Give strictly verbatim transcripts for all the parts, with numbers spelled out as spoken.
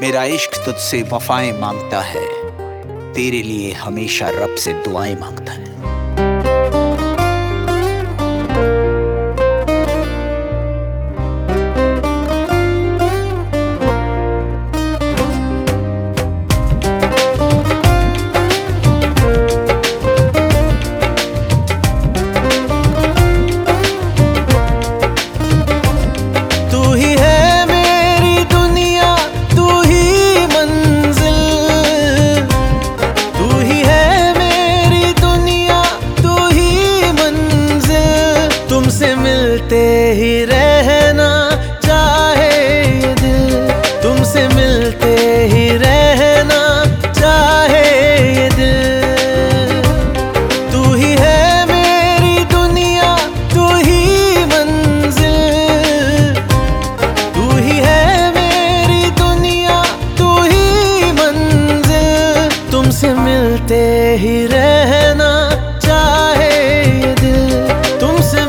मेरा इश्क तुझसे वफाएं मांगता है, तेरे लिए हमेशा रब से दुआएं मांगता है। तुमसे मिलते ही रहना चाहे ये दिल, तुमसे मिलते ही रहना चाहे ये दिल। तू ही है मेरी दुनिया, तू ही मंजिल, तू ही है मेरी दुनिया, तू ही मंजिल। तुमसे मिलते ही रहना चाहे ये दिल, तुमसे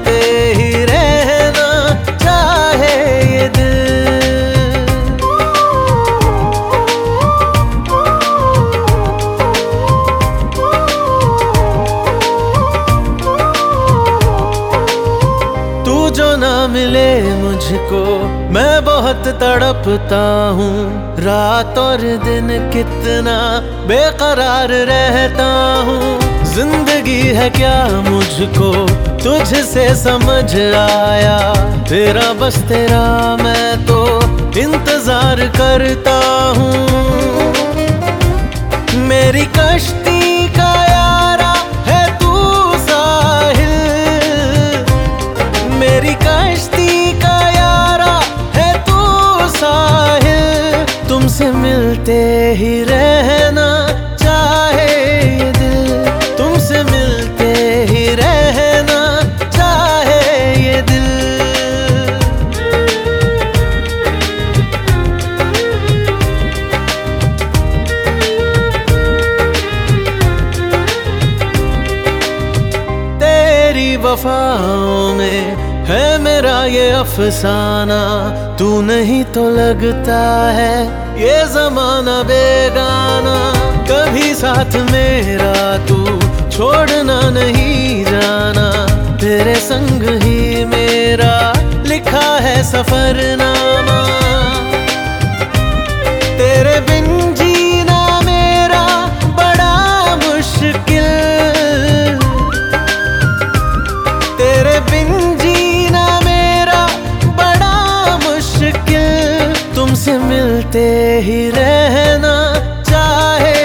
जो ना मिले मुझको मैं बहुत तड़पता हूँ। रात और दिन कितना बेकरार रहता हूँ। जिंदगी है क्या मुझको तुझसे समझ आया, तेरा बस तेरा मैं तो इंतजार करता हूँ। मेरी कश्ती का यारा है तू साहिल, मेरी कश्ती का यारा है तू साहिल। तुमसे मिलते ही रहना चाहे ये दिल, तुमसे मिलते ही रहना चाहे ये दिल। तेरी वफाओं में है मेरा ये अफसाना, तू नहीं तो लगता है ये जमाना बेगाना। कभी साथ मेरा तू छोड़ना नहीं जाना, तेरे संग ही मेरा लिखा है सफरनामा। तेरे बिन जीना मेरा बड़ा मुश्किल, तेरे बिन तुमसे मिलते ही रहना चाहे